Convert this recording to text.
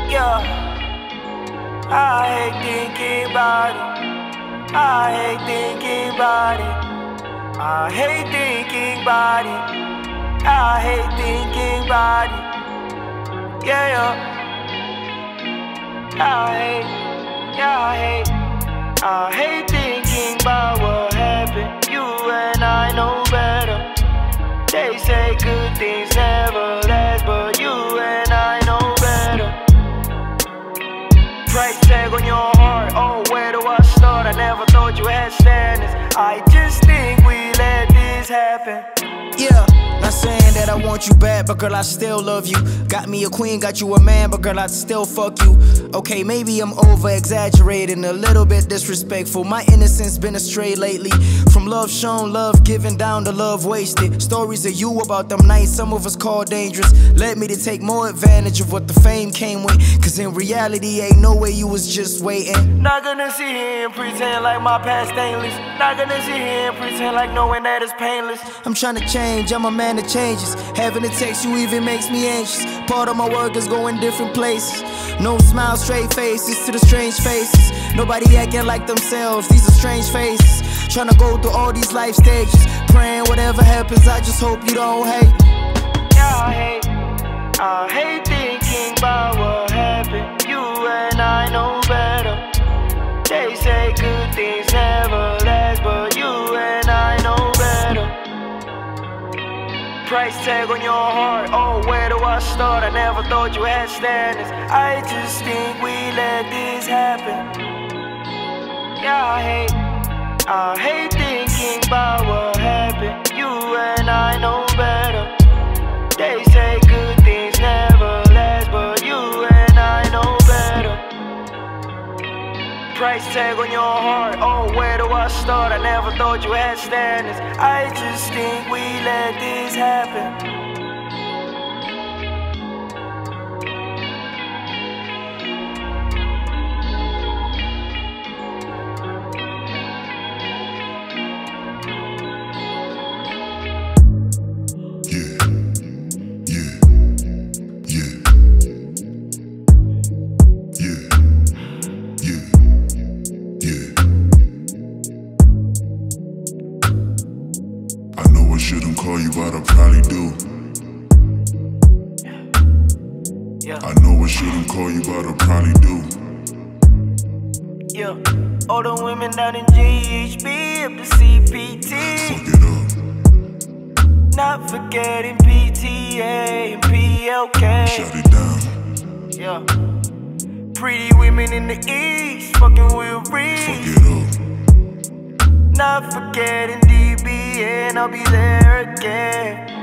Yeah, I hate thinking about it. I hate thinking about it. I hate thinking about it. I hate thinking about it. Yeah, I hate thinking about what happened. You and I know better. They say good things never last, but you and I know better. Price tag on your heart, oh, where do I start? I never thought you had standards. I just think we let this happen. Yeah, not saying that I want you bad, but girl, I still love you. Got me a queen, got you a man, but girl, I'd still fuck you. Okay, maybe I'm over-exaggerating, a little bit disrespectful. My innocence been astray lately. From love shown, love given, down to love wasted. Stories of you about them nights some of us call dangerous led me to take more advantage of what the fame came with. Cause in reality, ain't no way you was just waiting. Not gonna sit here and pretend like my past stainless. Not gonna sit here and pretend like knowing that it's painless. I'm trying to change, I'm a man that changes. Having to text you even makes me anxious. Part of my work is going different places. No smile, straight faces to the strange faces. Nobody acting like themselves, these are strange faces. Trying to go through all these life stages. Praying whatever happens, I just hope you don't hate. Yeah, I hate thinking about what happened. You and I know better. They say good things never last, but you and I know better. Price tag on your heart, oh, where do I start? I never thought you had standards. I just think we let this happen. Yeah, I hate thinking about what happened. You and I know better. They say good things never last, but you and I know better. Price tag on your heart, oh, where do I start? I never thought you had standards. I just think we let this happen. I shouldn't call you, but I probably do. I know I shouldn't call you, but I probably do. Yeah, all the women down in GHB up to CPT. Fuck it up. Not forgetting PTA and PLK. Shut it down. Yeah, pretty women in the East fucking with Reed. Fuck it up. Not forgetting DB, and I'll be there again.